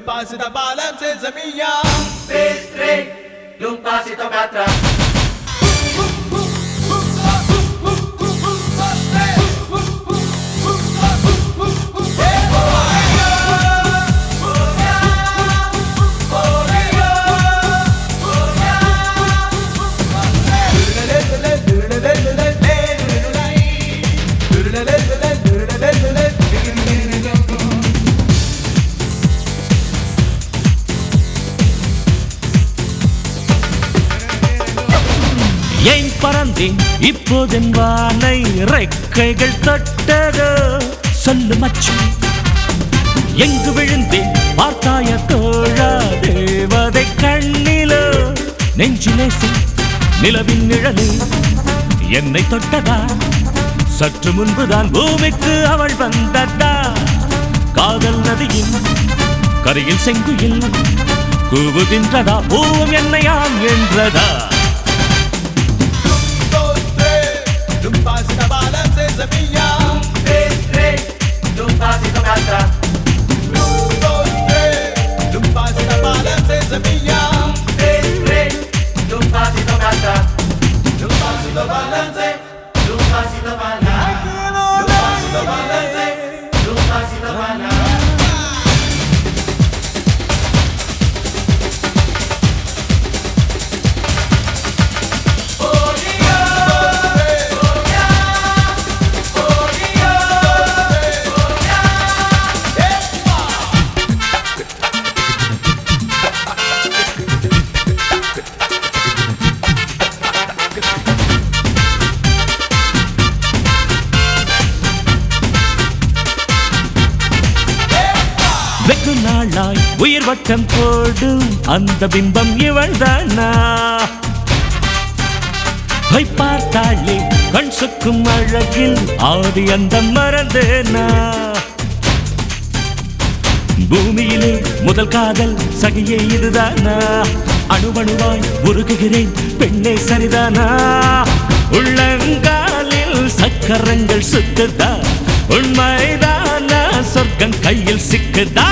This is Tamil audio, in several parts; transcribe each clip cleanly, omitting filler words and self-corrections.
pasito balam senza mia. Pestre, un pasito per atrás. ஏன் பறந்தேன் இப்போதென் வானை ரெக்கைகள் தொட்டதோ சொல்லு மச்சி எங்கு விழுந்தேன் பார்த்தாய தோழா தேவதை கண்ணிலோ நெஞ்சிலே நிலவின் நிழலே என்னை தொட்டதா சற்று முன்புதான் பூமிக்கு அவள் வந்ததா காதல் நதியின் கரையில் செங்குயில் கூவுகின்றதா பூவும் என்னை ஆம் என்றதா Un pasito balam senza mia. Pestre, un pasito per atrás. Un pasito balam senza mia. Pestre, un pasito per atrás. Un pasito balance. Un pasito para atrás. Un pasito balance. Un pasito para atrás. வெகு நாளாய் உயிர் வட்டம் போடும் அந்த பிம்பம் இவள்தானா பார்த்தாளே கண் சொக்கும் அழகில் ஆதி அந்த மறந்தேனா பூமியிலே முதல் காதல் சகியே இதுதானா அணுவணுவாய் உருகுகிறேன் பெண்ணே சரிதானா உள்ளங்காலில் சக்கரங்கள் சுத்துதா உண்மைதானா சொர்க்கம் கையில் சிக்குதா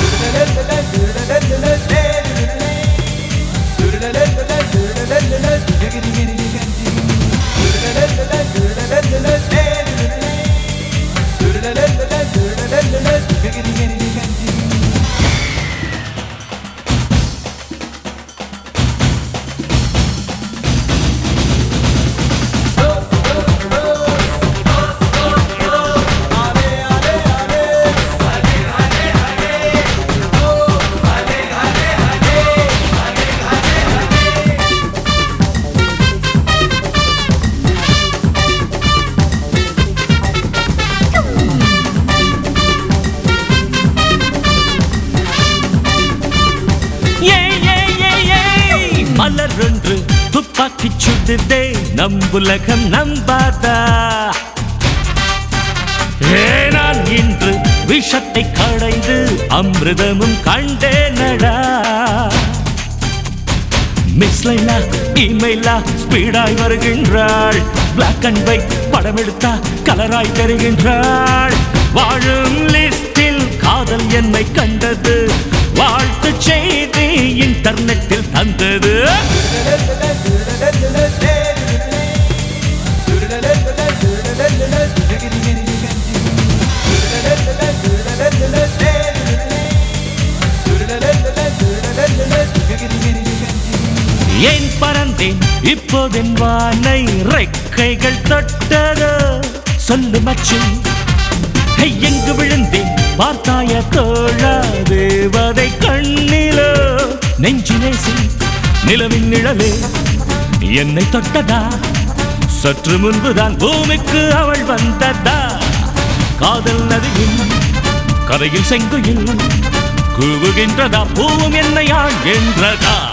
மலர் ஒன்று துப்பாக்கி சுடுதே நம்புலகம் நம்பாதா நான் இன்று விஷத்தை கடைந்து அமிர்தமும் கண்டேனடா மிஸ் லைலா இமெயிலா ஸ்பீடாய் வருகின்றாள் பிளாக் அண்ட் ஒயிட் படம் எடுத்தா கலராய் தருகின்றாள் வாழும் லிஸ்டில் காதல் என்னை கண்டது வாழ்த்து செய்தி இன்டர்நெட்டில் தந்தது ஏன் பறந்தேன் இப்போதென் வானை ரெக்கைகள் தொட்டதோ சொல்லு மச்சி எங்கு விழுந்தேன் பார்த்தாய தோழா தேவதை கண்ணிலோ நெஞ்சிலே நிலவின் நிழலே என்னை தொட்டதா சற்று முன்புதான் பூமிக்கு அவள் வந்ததா காதல் நதியின் கரையில் செங்குயில் கூவுகின்றதா பூவும் என்னை ஆள் என்றதா